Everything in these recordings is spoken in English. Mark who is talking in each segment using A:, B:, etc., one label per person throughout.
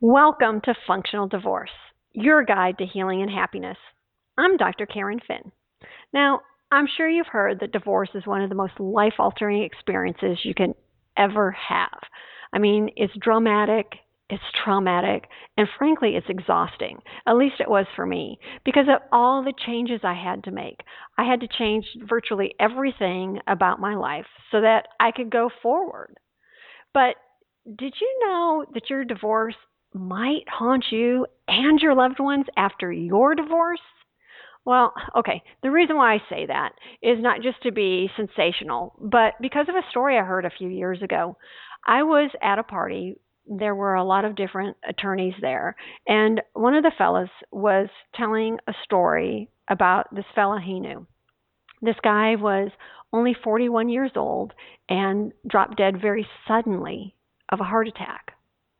A: Welcome to Functional Divorce, your guide to healing and happiness. I'm Dr. Karen Finn. Now, I'm sure you've heard that divorce is one of the most life altering experiences you can ever have. I mean, it's dramatic, it's traumatic, and frankly, it's exhausting. At least it was for me, because of all the changes I had to make. I had to change virtually everything about my life so that I could go forward. But did you know that your divorce might haunt you and your loved ones after your divorce? Well, okay, the reason why I say that is not just to be sensational, but because of a story I heard a few years ago. I was at a party. There were a lot of different attorneys there, and one of the fellas was telling a story about this fella he knew. This guy was only 41 years old and dropped dead very suddenly of a heart attack.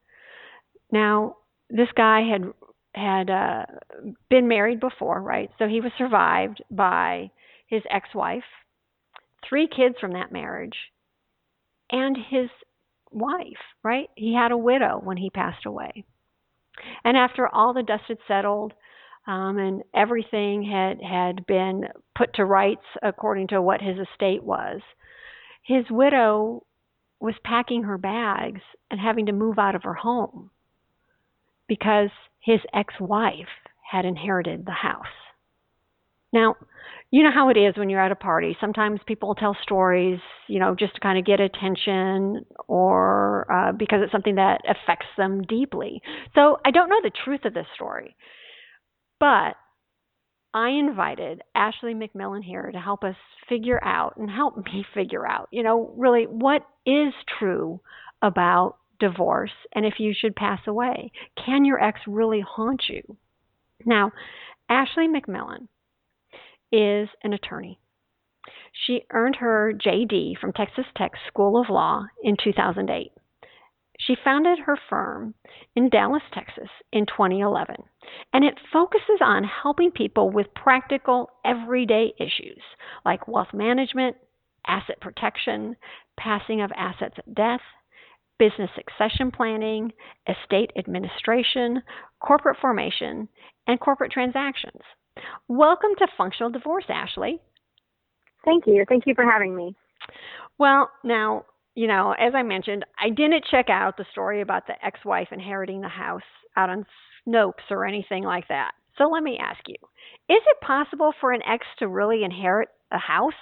A: Now, this guy had been married before, right? So he was survived by his ex-wife, three kids from that marriage, and his wife, right? He had a widow when he passed away. And after all the dust had settled, and everything had been put to rights according to what his estate was, his widow was packing her bags and having to move out of her home because his ex-wife had inherited the house. Now, you know how it is when you're at a party. Sometimes people tell stories, just to kind of get attention or because it's something that affects them deeply. So I don't know the truth of this story, but I invited Ashley McMillan here to help us figure out and help me figure out, really what is true about divorce and if you should pass away. Can your ex really haunt you? Now, Ashley McMillan is an attorney. She earned her JD from Texas Tech School of Law in 2008. She founded her firm in Dallas, Texas in 2011, and it focuses on helping people with practical, everyday issues like wealth management, asset protection, passing of assets at death, business succession planning, estate administration, corporate formation, and corporate transactions. Welcome to Functional Divorce, Ashley.
B: Thank you. Thank you for having me.
A: Well, now, as I mentioned, I didn't check out the story about the ex-wife inheriting the house out on Snopes or anything like that. So let me ask you, is it possible for an ex to really inherit a house?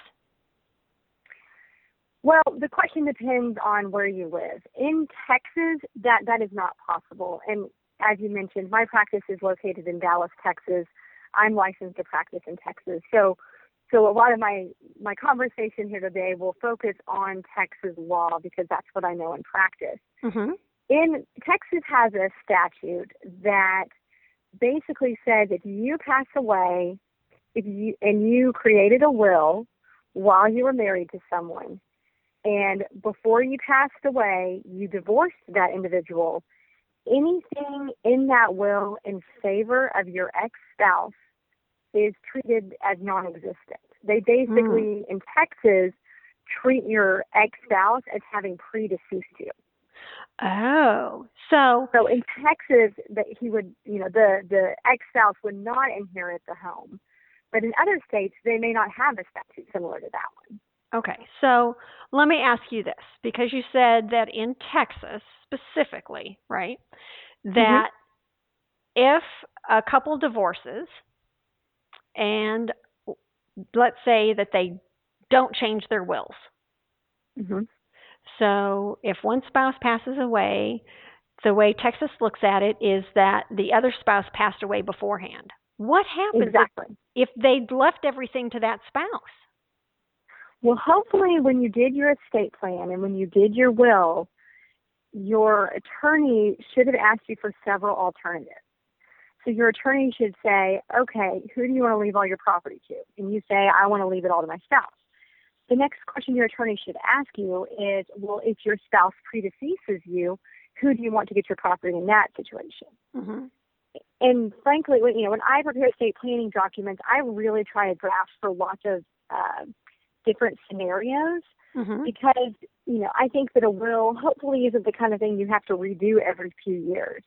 B: Well, the question depends on where you live. In Texas, that is not possible. And as you mentioned, my practice is located in Dallas, Texas. I'm licensed to practice in Texas. So a lot of my conversation here today will focus on Texas law because that's what I know in practice.
A: Mm-hmm.
B: Texas has a statute that basically says if you pass away, and you created a will while you were married to someone, and before you passed away, you divorced that individual, anything in that will in favor of your ex-spouse is treated as non-existent. They basically, in Texas, treat your ex-spouse as having predeceased you.
A: Oh,
B: so in Texas, that he would, the ex-spouse would not inherit the home, but in other states, they may not have a statute similar to that one.
A: Okay, so let me ask you this, because you said that in Texas specifically, right, that if a couple divorces and let's say that they don't change their wills.
B: Mm-hmm.
A: So if one spouse passes away, the way Texas looks at it is that the other spouse passed away beforehand. What happens if they'd left everything to that spouse?
B: Well, hopefully when you did your estate plan and when you did your will, your attorney should have asked you for several alternatives. So your attorney should say, okay, who do you want to leave all your property to? And you say, I want to leave it all to my spouse. The next question your attorney should ask you is, well, if your spouse predeceases you, who do you want to get your property in that situation?
A: Mm-hmm.
B: And frankly, when I prepare estate planning documents, I really try to draft for lots of different scenarios because, I think that a will hopefully isn't the kind of thing you have to redo every few years.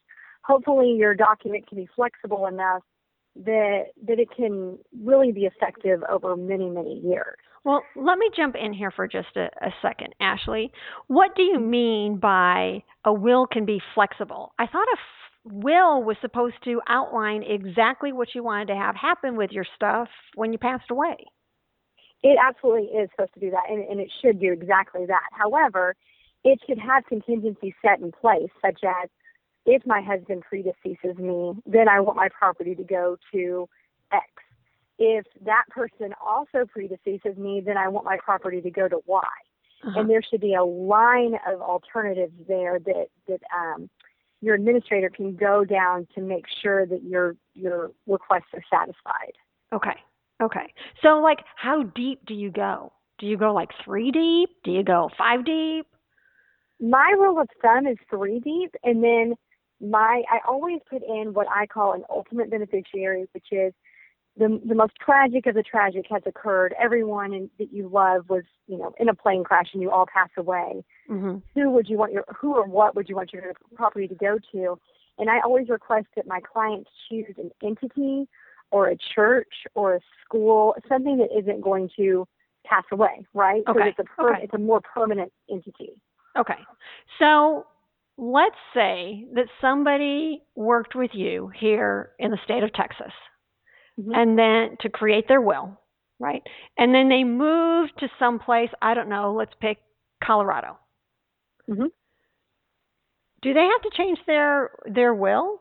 B: hopefully your document can be flexible enough that it can really be effective over many, many years.
A: Well, let me jump in here for just a second, Ashley. What do you mean by a will can be flexible? I thought a will was supposed to outline exactly what you wanted to have happen with your stuff when you passed away.
B: It absolutely is supposed to do that, and it should do exactly that. However, it should have contingencies set in place, such as if my husband predeceases me, then I want my property to go to X. If that person also predeceases me, then I want my property to go to Y. And there should be a line of alternatives there that your administrator can go down to make sure that your requests are satisfied.
A: Okay. So, like, how deep do you go? Do you go like 3 deep? Do you go 5 deep?
B: My rule of thumb is 3 deep, and then I always put in what I call an ultimate beneficiary, which is the most tragic of the tragic has occurred. Everyone that you love was, in a plane crash and you all pass away.
A: Mm-hmm.
B: Who or what would you want your property to go to? And I always request that my clients choose an entity or a church or a school, something that isn't going to pass away, right?
A: Okay.
B: So it's a more permanent entity.
A: Okay. So let's say that somebody worked with you here in the state of Texas. Mm-hmm. And then to create their will, right? And then they moved to someplace, I don't know, let's pick Colorado.
B: Mm-hmm.
A: Do they have to change their will?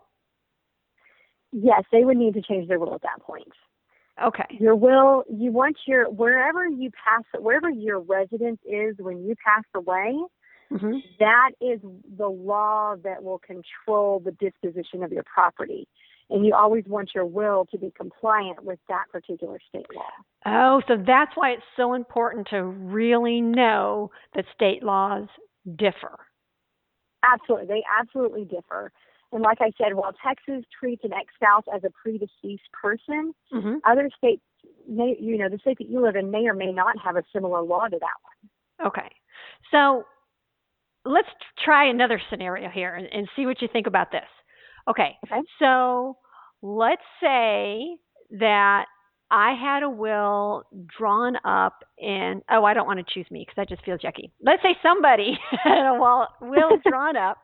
B: Yes, they would need to change their will at that point.
A: Okay.
B: Your will, you want wherever your residence is when you pass away, mm-hmm. that is the law that will control the disposition of your property. And you always want your will to be compliant with that particular state law.
A: Oh, so that's why it's so important to really know that state laws differ.
B: Absolutely. They absolutely differ. And like I said, while Texas treats an ex-spouse as a predeceased person, mm-hmm. other states, the state that you live in may or may not have a similar law to that one.
A: Okay. So let's try another scenario here and see what you think about this. Okay. So let's say that I had a will drawn up in, I don't want to choose me because that just feels yucky. Let's say somebody had a will drawn up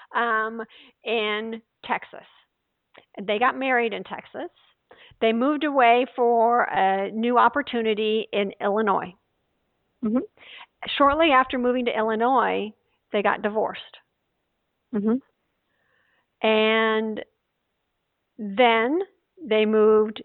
A: in Texas. They got married in Texas. They moved away for a new opportunity in Illinois. Mm-hmm. Shortly after moving to Illinois, they got divorced. Mm-hmm. And then they moved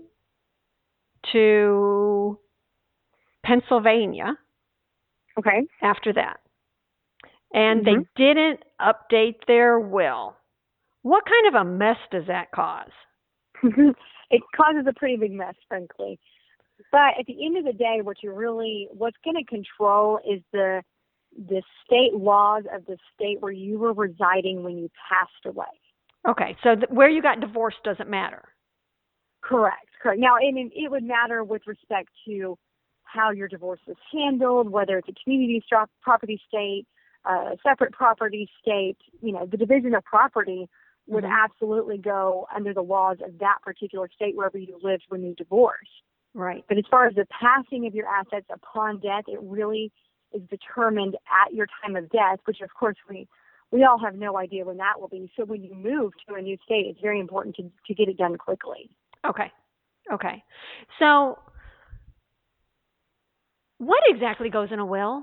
A: to Pennsylvania.
B: Okay.
A: After that. And mm-hmm. they didn't update their will. What kind of a mess does that cause?
B: It causes a pretty big mess, frankly. But at the end of the day, what's going to control is the state laws of the state where you were residing when you passed away.
A: Okay, so where you got divorced doesn't matter.
B: Correct. Now, it would matter with respect to how your divorce was handled, whether it's a community property state, a separate property state. The division of property would mm-hmm. absolutely go under the laws of that particular state wherever you lived when you divorced.
A: Right.
B: But as far as the passing of your assets upon death, it really is determined at your time of death, which of course we all have no idea when that will be. So when you move to a new state, it's very important to get it done quickly.
A: Okay. So what exactly goes in a will?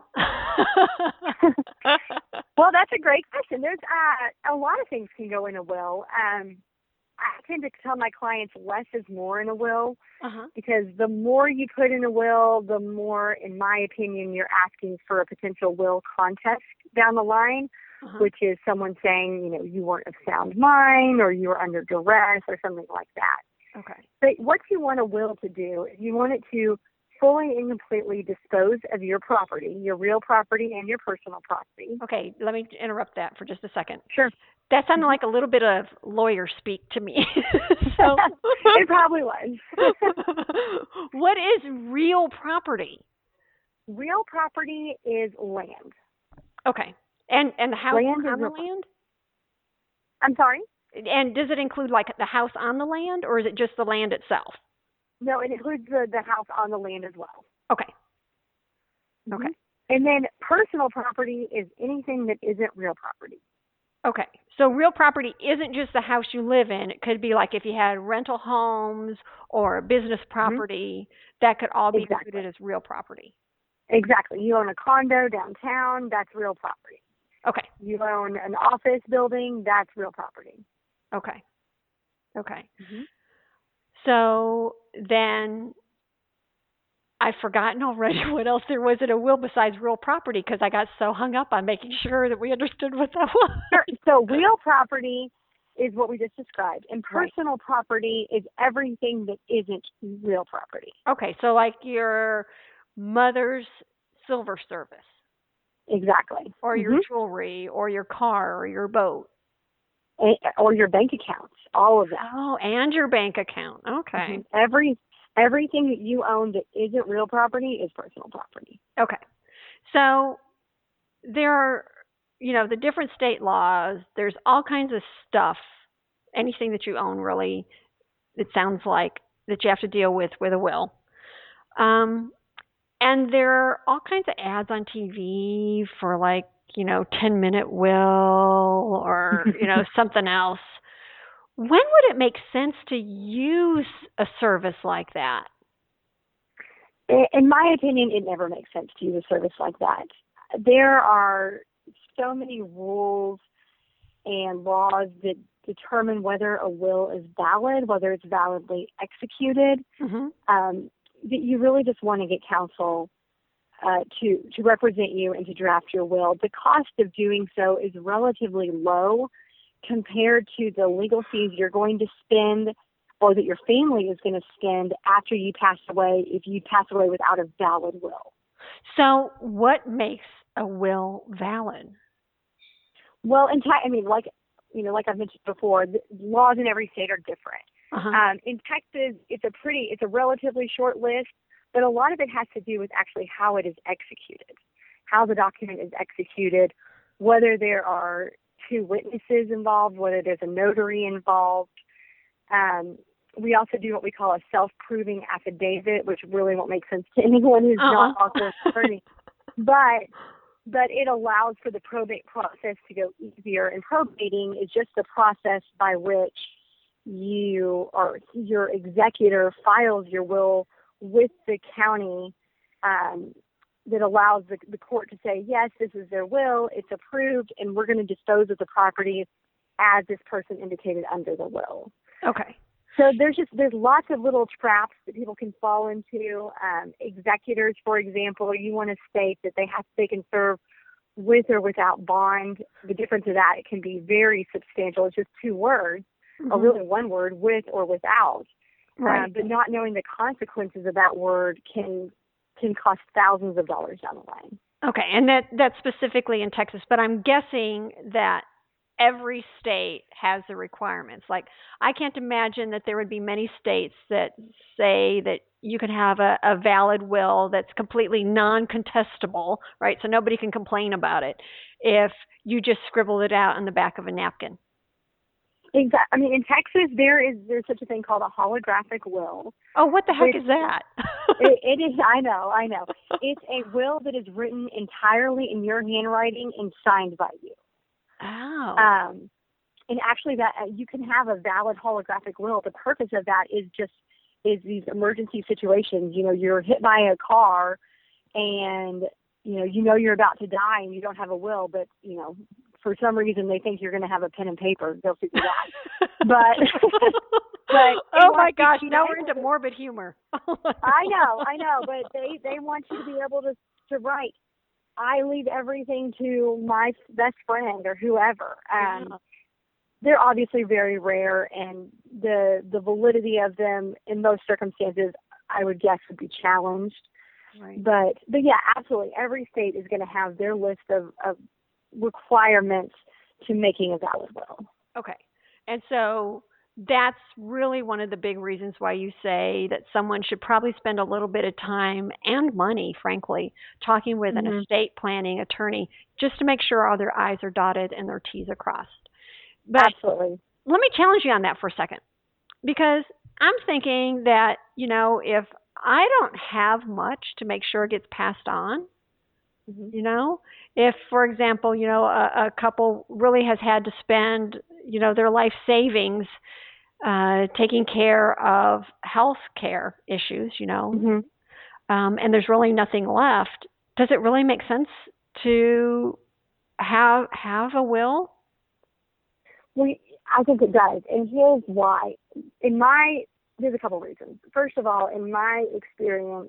B: Well, that's a great question. There's a lot of things can go in a will. I tend to tell my clients less is more in a will uh-huh. because the more you put in a will, the more, in my opinion, you're asking for a potential will contest down the line, uh-huh. which is someone saying, you weren't of sound mind or you were under duress or something like that.
A: Okay.
B: But what you want a will to do is you want it to fully and completely dispose of your property, your real property and your personal property.
A: Okay, let me interrupt that for just a second.
B: Sure.
A: That sounded like a little bit of lawyer speak to me. So
B: it probably was.
A: What is real property?
B: Real property is land.
A: Okay. And how
B: land
A: common land?
B: I'm sorry?
A: And does it include like the house on the land, or is it just the land itself?
B: No, it includes the house on the land as well.
A: Okay. Okay.
B: And then personal property is anything that isn't real property.
A: Okay. So real property isn't just the house you live in. It could be like if you had rental homes or business property, that could all be included as real property.
B: Exactly. You own a condo downtown, that's real property.
A: Okay.
B: You own an office building, that's real property.
A: Okay. Okay. So then I've forgotten already what else there was in a will besides real property because I got so hung up on making sure that we understood what that was.
B: Sure. So real property is what we just described, and personal property is everything that isn't real property.
A: Okay, so like your mother's silver service.
B: Exactly.
A: Or your jewelry, or your car, or your boat.
B: Or your bank accounts, all of that.
A: Oh, and your bank account. Okay.
B: Everything that you own that isn't real property is personal property.
A: Okay. So there are, the different state laws. There's all kinds of stuff, anything that you own really, it sounds like, that you have to deal with a will. And there are all kinds of ads on TV for 10-minute will or, something else. When would it make sense to use a service like that?
B: In my opinion, it never makes sense to use a service like that. There are so many rules and laws that determine whether a will is valid, whether it's validly executed, that you really just want to get counsel to represent you and to draft your will. The cost of doing so is relatively low compared to the legal fees you're going to spend or that your family is going to spend after you pass away if you pass away without a valid will.
A: So what makes a will valid?
B: Well, like I've mentioned before, the laws in every state are different. In Texas, it's a relatively short list, but a lot of it has to do with actually how it is executed, how the document is executed, whether there are two witnesses involved, whether there's a notary involved. We also do what we call a self-proving affidavit, which really won't make sense to anyone who's not also an attorney. But it allows for the probate process to go easier. And probating is just the process by which you or your executor files your will with the county that allows the court to say, yes, this is their will, it's approved, and we're going to dispose of the property as this person indicated under the will.
A: Okay.
B: So there's lots of little traps that people can fall into. Executors, for example, you want to state that they can serve with or without bond. The difference of that, it can be very substantial. It's just two words, or really one word, with or without.
A: Right.
B: But not knowing the consequences of that word can cost thousands of dollars down the line.
A: Okay, and that's specifically in Texas, but I'm guessing that every state has the requirements. Like, I can't imagine that there would be many states that say that you can have a valid will that's completely non-contestable, right? So nobody can complain about it if you just scribbled it out on the back of a napkin.
B: Exactly. I mean, in Texas, there's such a thing called a holographic will.
A: Oh, what the heck is that?
B: It is. I know. It's a will that is written entirely in your handwriting and signed by you.
A: Oh.
B: And actually, that you can have a valid holographic will. The purpose of that is these emergency situations. You're hit by a car, and you're about to die, and you don't have a will, but for some reason they think you're going to have a pen and paper. They'll figure that. But
A: oh my gosh, now we're into morbid humor.
B: I know, but they want you to be able to write, I leave everything to my best friend or whoever. They're obviously very rare, and the validity of them in most circumstances, I would guess, would be challenged.
A: Right.
B: But yeah, absolutely. Every state is going to have their list of requirements to making a valid will.
A: Okay. And so that's really one of the big reasons why you say that someone should probably spend a little bit of time and money, frankly, talking with an estate planning attorney just to make sure all their I's are dotted and their T's are crossed. But
B: absolutely.
A: let me challenge you on that for a second, because I'm thinking that, if I don't have much to make sure it gets passed on,
B: Mhm.
A: if, for example, a couple really has had to spend, their life savings taking care of health care issues,
B: Mhm.
A: and there's really nothing left, does it really make sense to have a will?
B: Well, I think it does, and here's why. There's a couple reasons. First of all, in my experience,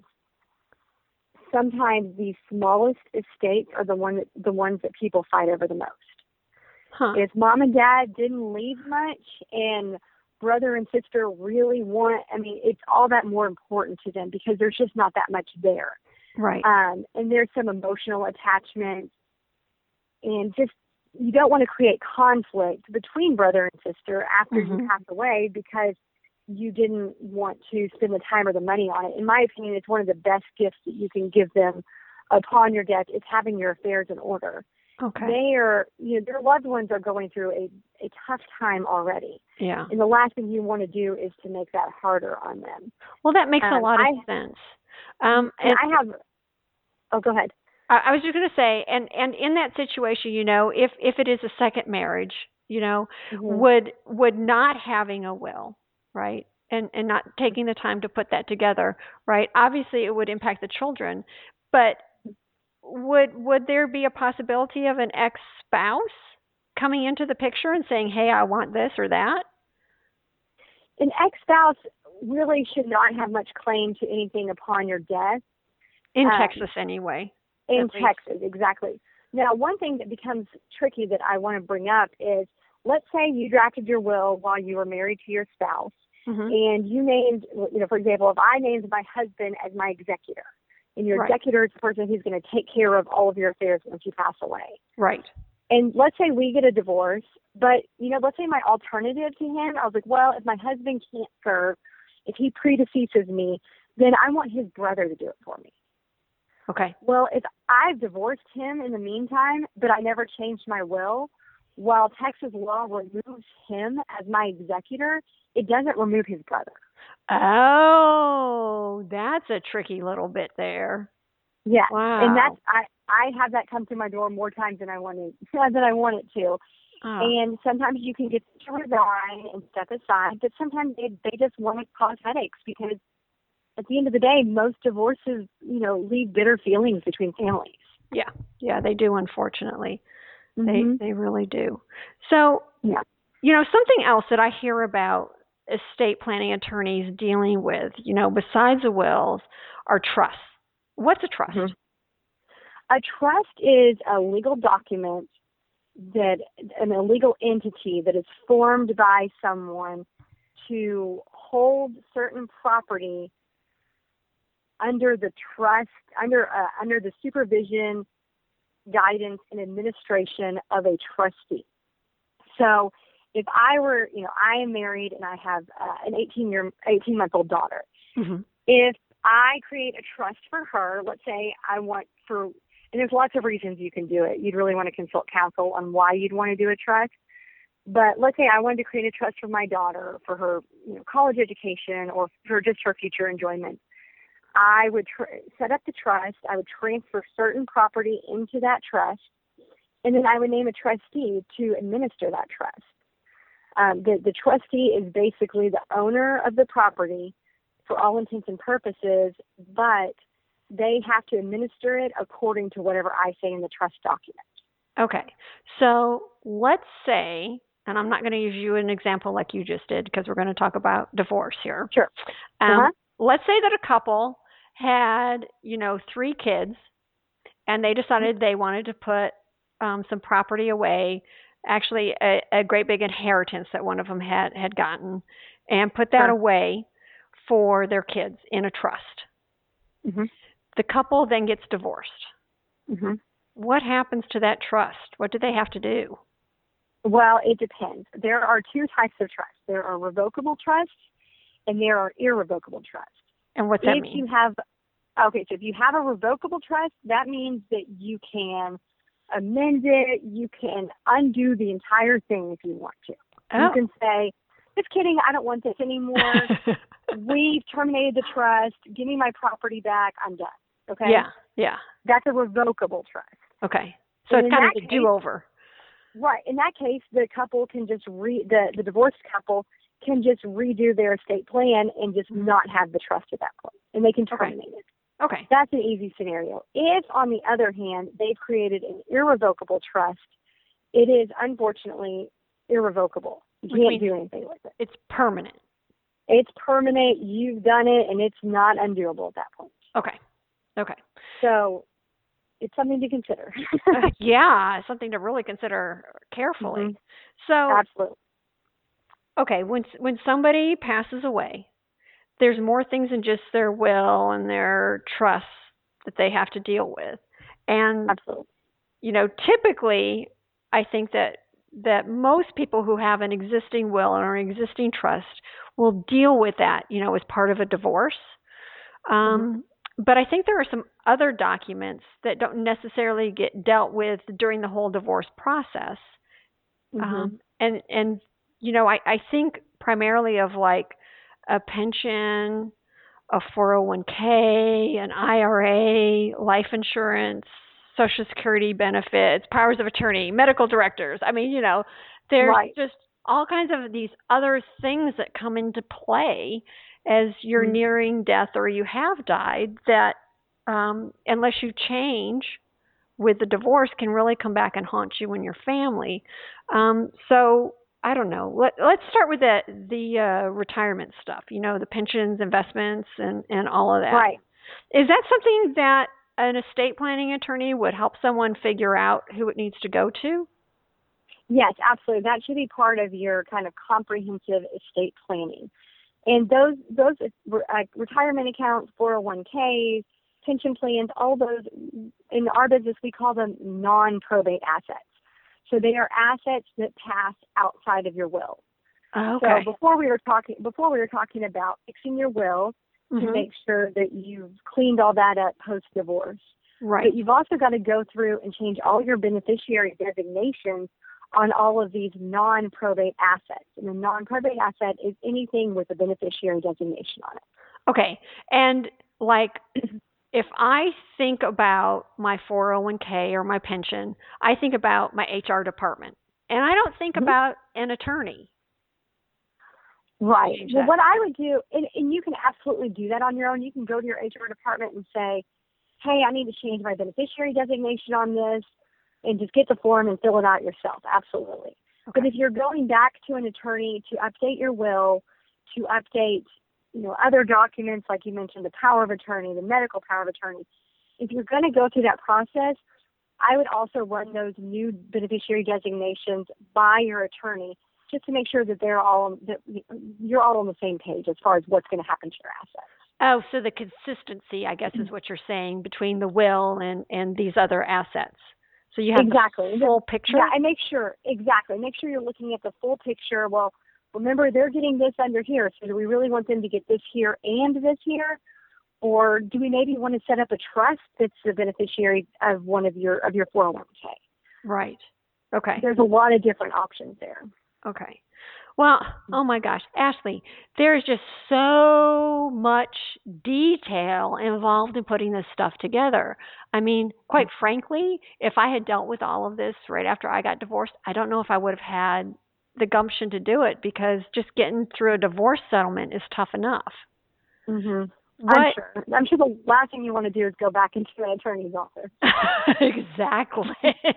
B: sometimes the smallest estates are the ones that people fight over the most.
A: Huh.
B: If mom and dad didn't leave much, and brother and sister really it's all that more important to them because there's just not that much there.
A: Right.
B: And there's some emotional attachment, and just you don't want to create conflict between brother and sister after
A: Mhm.
B: you pass away because you didn't want to spend the time or the money on it. In my opinion, it's one of the best gifts that you can give them upon your death is having your affairs in order.
A: Okay.
B: Their loved ones are going through a tough time already.
A: Yeah.
B: And the last thing you want to do is to make that harder on them.
A: Well, that makes a lot of sense.
B: And I have, oh, go ahead.
A: I was just going to say, and in that situation, if it is a second marriage,
B: Mm-hmm.
A: would not having a will, right, and not taking the time to put that together, right? Obviously, it would impact the children, but would there be a possibility of an ex-spouse coming into the picture and saying, "Hey, I want this or that"?
B: An ex-spouse really should not have much claim to anything upon your death.
A: In Texas, anyway.
B: In Texas, exactly. Now, one thing that becomes tricky that I want to bring up is, let's say you drafted your will while you were married to your spouse,
A: Mm-hmm.
B: and you named, for example, if I named my husband as my executor, and your
A: Right.
B: executor is the person who's going to take care of all of your affairs once you pass away.
A: Right.
B: And let's say we get a divorce, but, let's say my alternative to him, I was like, well, if my husband can't serve, if he predeceases me, then I want his brother to do it for me.
A: Okay.
B: Well, if I've divorced him in the meantime, but I never changed my will, while Texas law removes him as my executor, it doesn't remove his brother.
A: Oh, that's a tricky little bit there.
B: Yeah.
A: Wow.
B: And I have that come through my door more times than I want it to.
A: Oh.
B: And sometimes you can get to resign and step aside, but sometimes they just want to cause headaches because at the end of the day, most divorces, leave bitter feelings between families.
A: Yeah, they do, unfortunately.
B: Mm-hmm.
A: They really do. So,
B: yeah.
A: Something else that I hear about estate planning attorneys dealing with, besides the wills, are trusts. What's a trust?
B: Mm-hmm. A trust is a legal document an illegal entity that is formed by someone to hold certain property under the trust, under the supervision, guidance, and administration of a trustee. So if I were, I am married and I have an 18-month-old daughter.
A: Mm-hmm.
B: If I create a trust for her, let's say and there's lots of reasons you can do it. You'd really want to consult counsel on why you'd want to do a trust. But let's say I wanted to create a trust for my daughter for her, college education or for just her future enjoyment. I would set up the trust. I would transfer certain property into that trust, and then I would name a trustee to administer that trust. The trustee is basically the owner of the property for all intents and purposes, but they have to administer it according to whatever I say in the trust document.
A: Okay. So let's say, and I'm not going to use you an example like you just did because we're going to talk about divorce here.
B: Sure.
A: Let's say that a couple had, 3 kids, and they decided they wanted to put some property away, actually a great big inheritance that one of them had gotten, and put that away for their kids in a trust.
B: Mm-hmm.
A: The couple then gets divorced.
B: Mm-hmm.
A: What happens to that trust? What do they have to do?
B: Well, it depends. There are 2 types of trusts. There are revocable trusts and there are irrevocable trusts.
A: And what's that mean?
B: So if you have a revocable trust, that means that you can amend it, you can undo the entire thing if you want to. You
A: Oh.
B: can say, just kidding, I don't want this anymore. We've terminated the trust. Give me my property back. I'm done. Okay?
A: Yeah, yeah.
B: That's a revocable trust.
A: Okay. So
B: And
A: it's
B: in
A: kind of
B: that
A: a
B: case,
A: do-over.
B: right. In that case, the couple can just the divorced couple can just redo their estate plan and just not have the trust at that point. And they can terminate it.
A: Okay.
B: That's an easy scenario. If, on the other hand, they've created an irrevocable trust, it is unfortunately irrevocable. You can't do anything with it.
A: It's permanent.
B: It's permanent. You've done it, and it's not undoable at that point.
A: Okay. Okay.
B: So it's something to consider.
A: Yeah, something to really consider carefully.
B: Mm-hmm.
A: So,
B: absolutely.
A: Okay, when somebody passes away, there's more things than just their will and their trust that they have to deal with. And
B: absolutely.
A: Typically, I think that most people who have an existing will or an existing trust will deal with that, as part of a divorce. But I think there are some other documents that don't necessarily get dealt with during the whole divorce process. And I think primarily of like a pension, a 401k, an IRA, life insurance, Social Security benefits, powers of attorney, medical directors. I mean, there's just all kinds of these other things that come into play as you're nearing death or you have died that, unless you change with the divorce, can really come back and haunt you and your family. So I don't know. Let's start with the retirement stuff. The pensions, investments, and all of that.
B: Right.
A: Is that something that an estate planning attorney would help someone figure out who it needs to go to?
B: Yes, absolutely. That should be part of your kind of comprehensive estate planning. And those retirement accounts, 401ks, pension plans, all those, in our business, we call them non-probate assets. So they are assets that pass outside of your will.
A: Okay.
B: So before we were talking about fixing your will to make sure that you've cleaned all that up post-divorce.
A: Right.
B: But you've also got to go through and change all your beneficiary designations on all of these non-probate assets. And a non-probate asset is anything with a beneficiary designation on it.
A: Okay. And like, if I think about my 401k or my pension, I think about my HR department. And I don't think about an attorney.
B: Right. Well, what I would do, and you can absolutely do that on your own. You can go to your HR department and say, hey, I need to change my beneficiary designation on this, and just get the form and fill it out yourself. Absolutely. Okay. But if you're going back to an attorney to update your will, to update, other documents, like you mentioned, the power of attorney, the medical power of attorney, if you're going to go through that process, I would also run those new beneficiary designations by your attorney, just to make sure that you're all on the same page as far as what's going to happen to your assets.
A: Oh, so the consistency, I guess, is what you're saying between the will and these other assets. So you have the full picture?
B: Yeah, and make sure you're looking at the full picture. Well, remember, they're getting this under here, so do we really want them to get this here and this here? Or do we maybe want to set up a trust that's the beneficiary of one of your 401k?
A: Right. Okay.
B: There's a lot of different options there.
A: Okay. Well, oh my gosh, Ashley, there's just so much detail involved in putting this stuff together. I mean, quite frankly, if I had dealt with all of this right after I got divorced, I don't know if I would have had the gumption to do it, because just getting through a divorce settlement is tough enough.
B: I'm sure the last thing you want to do is go back into an attorney's office.
A: Exactly.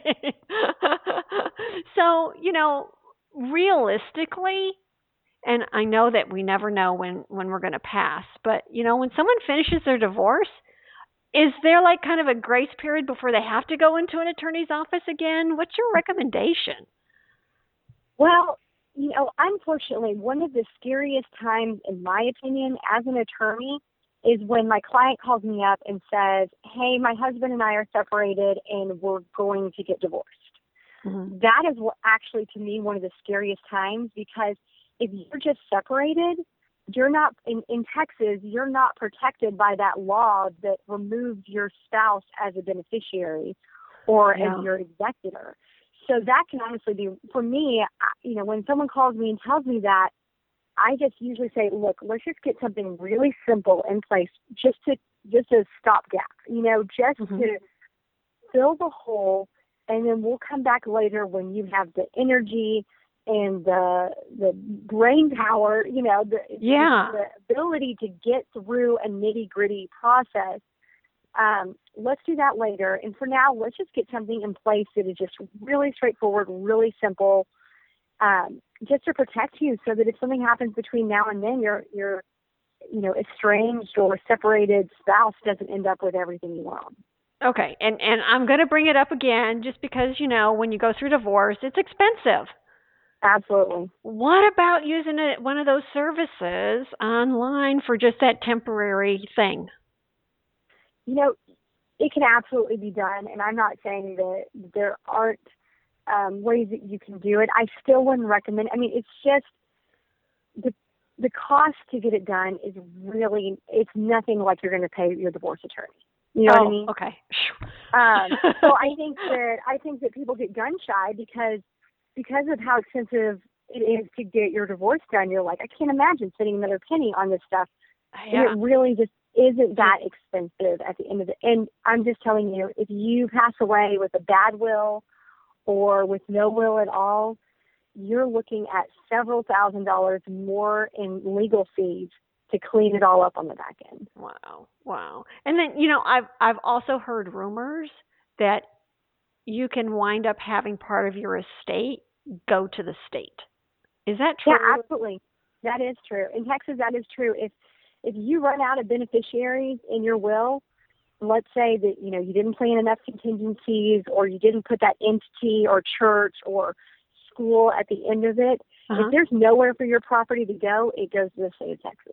A: So, realistically, and I know that we never know when we're going to pass, but, when someone finishes their divorce, is there like kind of a grace period before they have to go into an attorney's office again? What's your recommendation?
B: Well, unfortunately, one of the scariest times, in my opinion, as an attorney, is when my client calls me up and says, hey, my husband and I are separated and we're going to get divorced. That is actually, to me, one of the scariest times, because if you're just separated, you're not, in Texas, you're not protected by that law that removes your spouse as a beneficiary or as your executor. so that can honestly be, for me, when someone calls me and tells me that, I just usually say, look, let's just get something really simple in place, just a stopgap, just to fill the hole, and then we'll come back later when you have the energy and the brain power, the ability to get through a nitty-gritty process. Let's do that later. And for now, let's just get something in place that is just really straightforward, really simple, just to protect you, so that if something happens between now and then, your estranged or separated spouse doesn't end up with everything you want.
A: Okay. And I'm going to bring it up again just because, when you go through divorce, it's expensive.
B: Absolutely.
A: What about using one of those services online for just that temporary thing?
B: It can absolutely be done, and I'm not saying that there aren't ways that you can do it. I still wouldn't recommend. I mean, it's just the cost to get it done is really, it's nothing like you're going to pay your divorce attorney. You know what I mean?
A: Okay.
B: So I think that people get gun shy because of how expensive it is to get your divorce done. You're like, I can't imagine spending another penny on this stuff.
A: Yeah.
B: And it really just isn't that expensive at the end of it. And I'm just telling you, if you pass away with a bad will or with no will at all, you're looking at several $1,000s more in legal fees to clean it all up on the back end.
A: Wow. And then, I've also heard rumors that you can wind up having part of your estate go to the state. Is that true?
B: Yeah, absolutely. That is true. In Texas, that is true. If you run out of beneficiaries in your will, let's say that, you didn't plan enough contingencies, or you didn't put that entity or church or school at the end of it, if there's nowhere for your property to go, it goes to the state of Texas.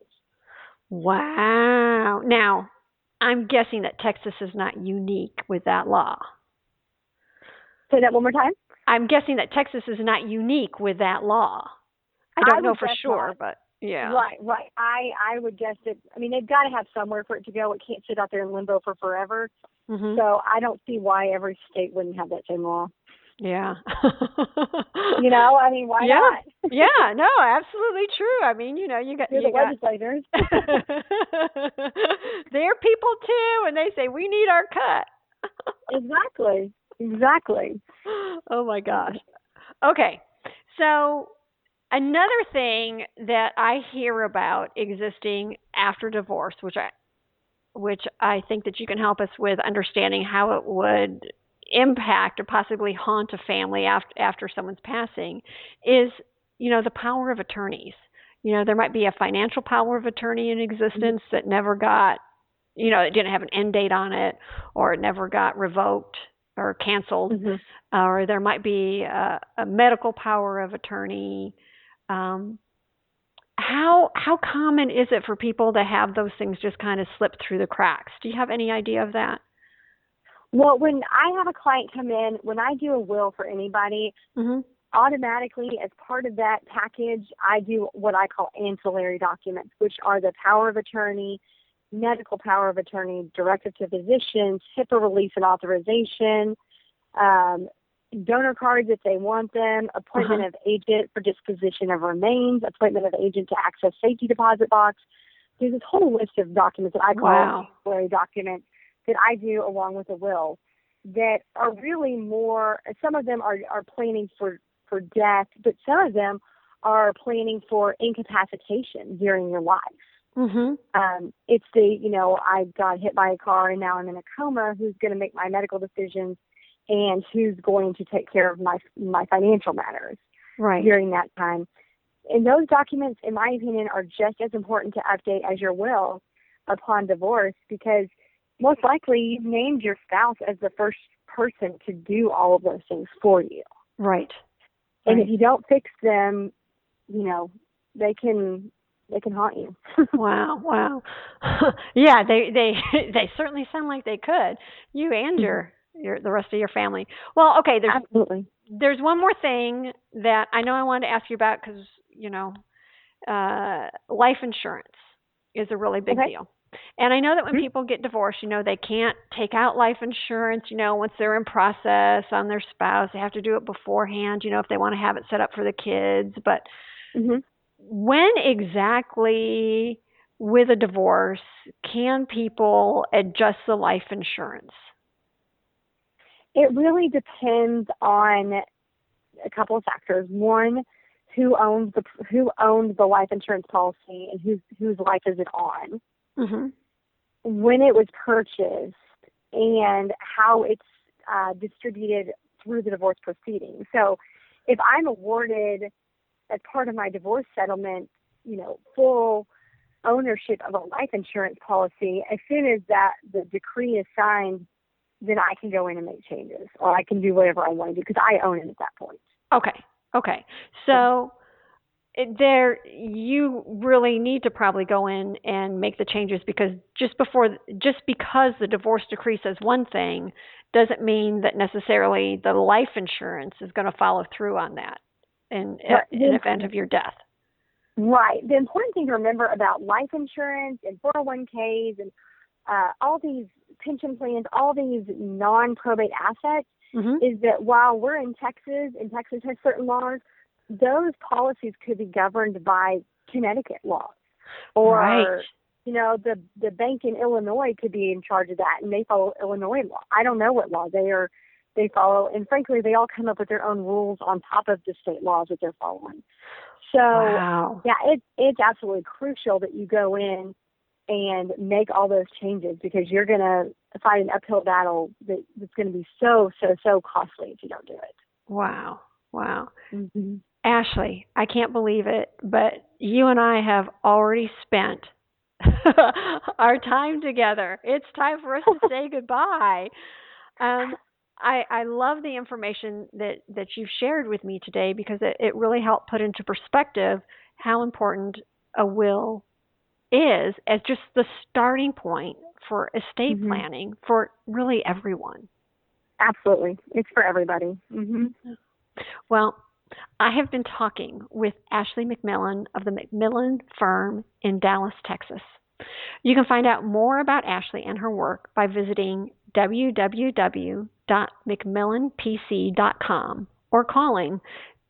A: Wow. Now, I'm guessing that Texas is not unique with that law.
B: Say that one more time.
A: I'm guessing that Texas is not unique with that law. I don't know for sure, but yeah.
B: Right. I would guess that, they've got to have somewhere for it to go. It can't sit out there in limbo for forever. So I don't see why every state wouldn't have that same law.
A: Yeah.
B: Why not?
A: Yeah, no, absolutely true. You got
B: the legislators.
A: They're people too, and they say we need our cut.
B: Exactly.
A: Oh my gosh. Okay. So another thing that I hear about existing after divorce, which I think that you can help us with understanding how it would impact or possibly haunt a family after someone's passing, is, the power of attorneys. There might be a financial power of attorney in existence that never got, it didn't have an end date on it, or it never got revoked or canceled, or there might be a medical power of attorney. How common is it for people to have those things just kind of slip through the cracks? Do you have any idea of that?
B: Well, when I have a client come in, when I do a will for anybody, automatically as part of that package, I do what I call ancillary documents, which are the power of attorney, medical power of attorney, directive to physicians, HIPAA release and authorization, donor cards if they want them, appointment of agent for disposition of remains, appointment of agent to access safety deposit box. There's this whole list of documents that I call ancillary documents that I do along with a will that are really more, some of them are planning for death, but some of them are planning for incapacitation during your life. It's I got hit by a car and now I'm in a coma. Who's going to make my medical decisions and who's going to take care of my financial matters during that time? And those documents, in my opinion, are just as important to update as your will upon divorce, because most likely you've named your spouse as the first person to do all of those things for you.
A: Right.
B: And if you don't fix them, they can haunt you.
A: Wow. Yeah, they certainly sound like they could. You and the rest of your family. Well, okay, there's one more thing that I know I wanted to ask you about, because life insurance is a really big deal. And I know that when people get divorced, they can't take out life insurance, once they're in process on their spouse. They have to do it beforehand, if they want to have it set up for the kids. But
B: Mm-hmm.
A: when exactly with a divorce can people adjust the life insurance?
B: It really depends on a couple of factors. One, who owns the life insurance policy and whose life is it on?
A: Mm-hmm.
B: When it was purchased, and how it's distributed through the divorce proceeding. So, if I'm awarded as part of my divorce settlement, full ownership of a life insurance policy, as soon as the decree is signed, then I can go in and make changes, or I can do whatever I want to do because I own it at that point.
A: Okay. So you really need to probably go in and make the changes, because just because the divorce decree says one thing doesn't mean that necessarily the life insurance is going to follow through on that in event of your death.
B: Right. The important thing to remember about life insurance and 401ks and all these pension plans, all these non-probate assets, is that while we're in Texas, and Texas has certain laws, those policies could be governed by Connecticut laws. Or,
A: right.
B: The bank in Illinois could be in charge of that, and they follow Illinois law. I don't know what law they follow, and frankly, they all come up with their own rules on top of the state laws that they're following. So,
A: wow.
B: Yeah, it's absolutely crucial that you go in and make all those changes, because you're going to fight an uphill battle that's going to be so costly if you don't do it.
A: Wow.
B: Mm-hmm.
A: Ashley, I can't believe it, but you and I have already spent our time together. It's time for us to say goodbye. I love the information that you've shared with me today, because it really helped put into perspective how important a will is as just the starting point for estate planning for really everyone.
B: Absolutely. It's for everybody. Mm-hmm.
A: Well, I have been talking with Ashley McMillan of the McMillan Firm in Dallas, Texas. You can find out more about Ashley and her work by visiting www.mcmillanpc.com or calling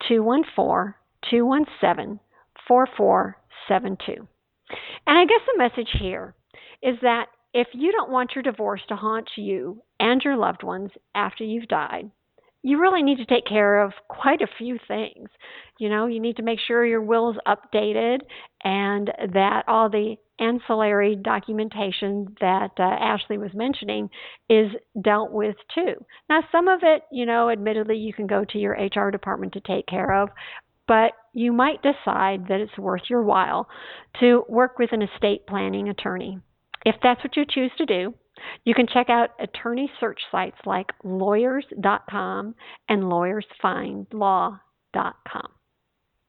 A: 214-217-4472. And I guess the message here is that if you don't want your divorce to haunt you and your loved ones after you've died, you really need to take care of quite a few things. You need to make sure your will is updated and that all the ancillary documentation that Ashley was mentioning is dealt with too. Now, some of it, admittedly, you can go to your HR department to take care of, but you might decide that it's worth your while to work with an estate planning attorney. If that's what you choose to do, you can check out attorney search sites like lawyers.com and lawyersfindlaw.com.